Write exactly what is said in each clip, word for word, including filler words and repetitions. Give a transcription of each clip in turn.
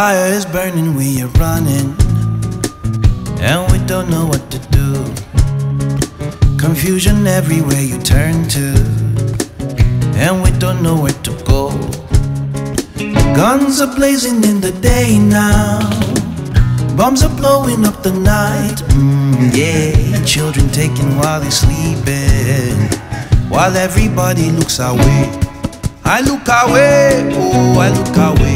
Fire is burning, we are running, and we don't know what to do. Confusion everywhere you turn to, and we don't know where to go. Guns are blazing in the day now, bombs are blowing up the night. mm, Yeah, children taken while they're sleeping, while everybody looks away. I look away, oh I look away,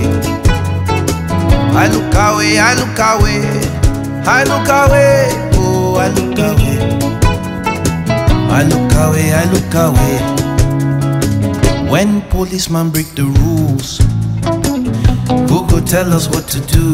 I look away, I look away, I look away, oh I look away, I look away, I look away. When policemen break the rules, who go tell us what to do?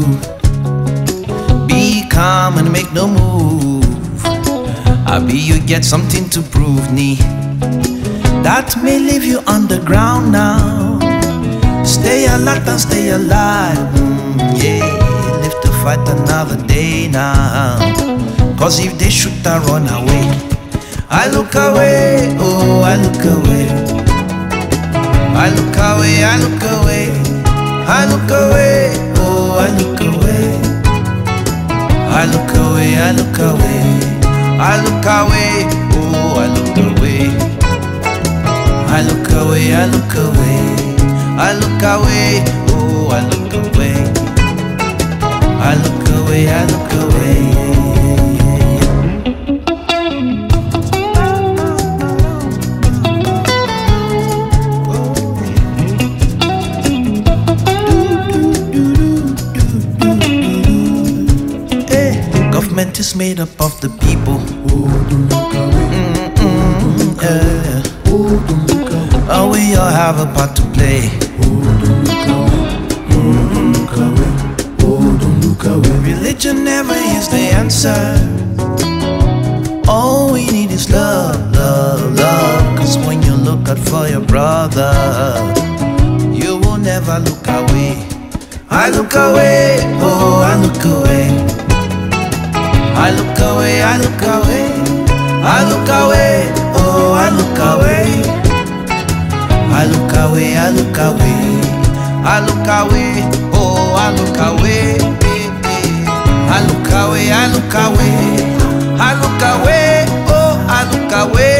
Be calm and make no move. I be you get something to prove, nee. That may leave you underground now. Stay alert and stay alive. mm, Yeah, live to fight another day now. Cause if they shoot I run away. I look away, oh I look away, I look away, I look away, I look away, oh I look away, I look away, I look away, I look away, oh I look away, I look away, I look away, I look away, oh I look away, I look away, I look away. Government is made up of the people. Mm-mm, yeah. Oh, we all have a part to play. Mm-hmm. Religion never is the answer. All we need is love, love, love. Cause when you look out for your brother, you will never look away. I look away, oh I look away, I look away, I look away, I look away, oh I look away, I look away, I look away, I look away, oh I look away, I look away, I look away, I look away, oh I look away.